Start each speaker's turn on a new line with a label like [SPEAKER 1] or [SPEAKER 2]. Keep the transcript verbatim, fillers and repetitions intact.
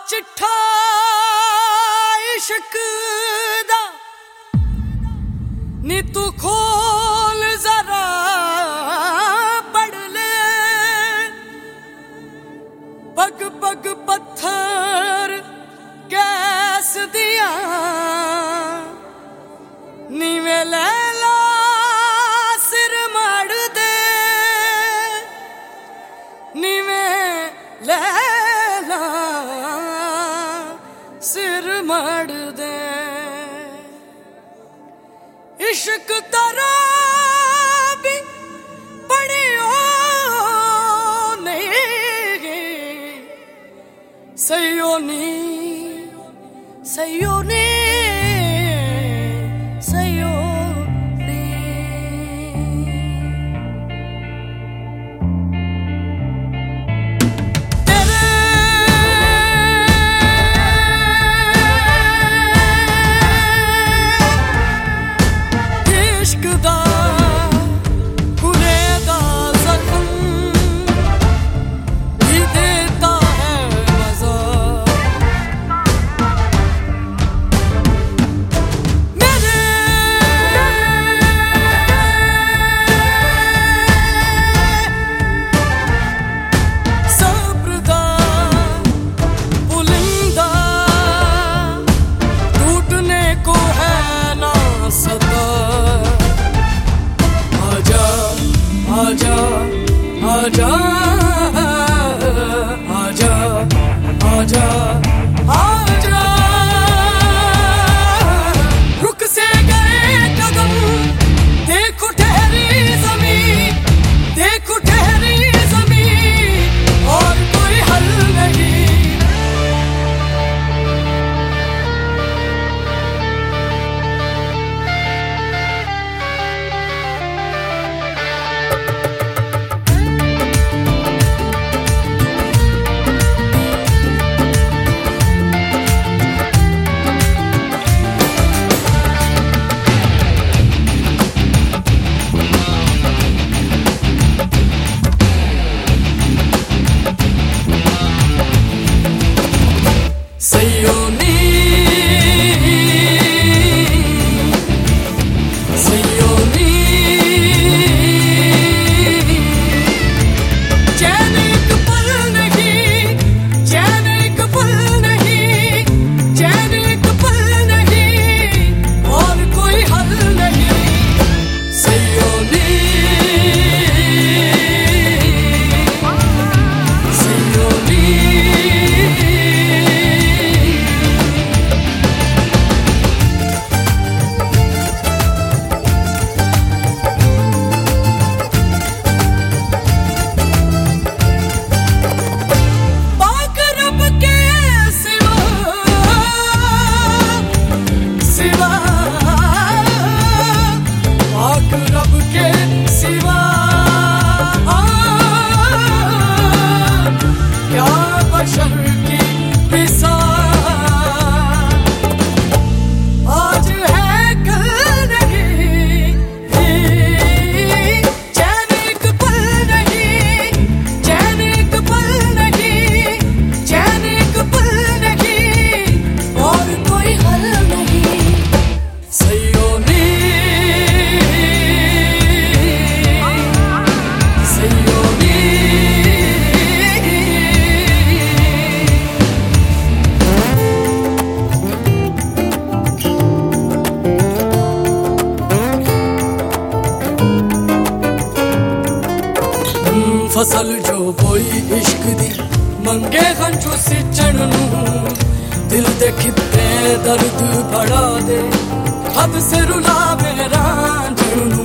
[SPEAKER 1] चिट्ठा इश्क दा नी तू खोल जरा पढ़ ले, पग पग पत्थर कैस दिया नीवे लैला सिर मड़ दे, नीवे लैला सिर मड़ दे। इश्क तरा भी पढ़ियो नहीं, सही नी सही नी सही नी। तेरे इश्क दा खुले दा जख्म भी देता है मजा, मेरे सब्र दा पुलिंदा टूटने को है ना सदा। आजा आजा आजा आजा आजा आजा, रुक से गए कदम देखो ठहरी ज़मीं, देखो ठहरी ज़मीं और कोई हल नहीं। सयोनी सयोनी चैन एक पल नहीं, चैन एक पल नहीं, चैन एक पल नहीं और कोई हल नहीं। सयोनी सयोनी रब के सिवा क्या बशर की पिसा, आज है कल नहीं, चैन एक पल नहीं, चैन एक पल नहीं, चैन एक पल नहीं और कोई हल नहीं। सयोनी फसल जो बोई इश्क दी मंगे खंजू सिचण नूं, दिल दे खिते दर्द बढ़ा दे हद से रुलावे रांझण नूं।